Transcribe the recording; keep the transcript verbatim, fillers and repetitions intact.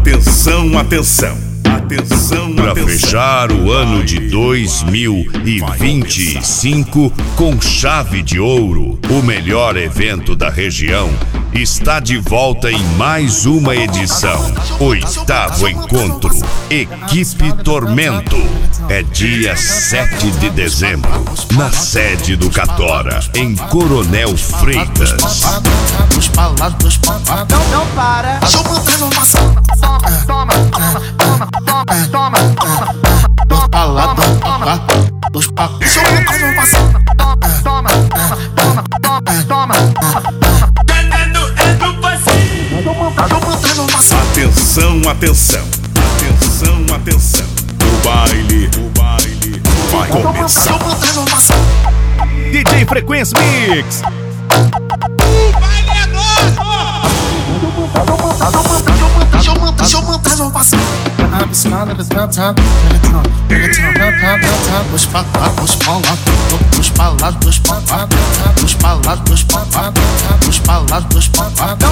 Atenção, atenção, atenção, Para fechar o ano de dois mil e vinte e cinco com chave de ouro, o melhor evento da região está de volta em mais uma edição. Oitavo encontro Equipe Tormento. É dia sete de dezembro, na sede do Catora, em Coronel Freitas. Não, não para. Toma, toma, toma, toma, toma, toma. Dos palados, dos papos. Toma, toma, toma, toma, toma. Atenção, atenção, atenção, atenção. O baile, o baile vai começar. D J Frequência Mix. O baile é nosso! Deixa eu montar, eu faço. Dos palados, dos palados, dos palados, dos palados, dos palados, dos palados, dos palados.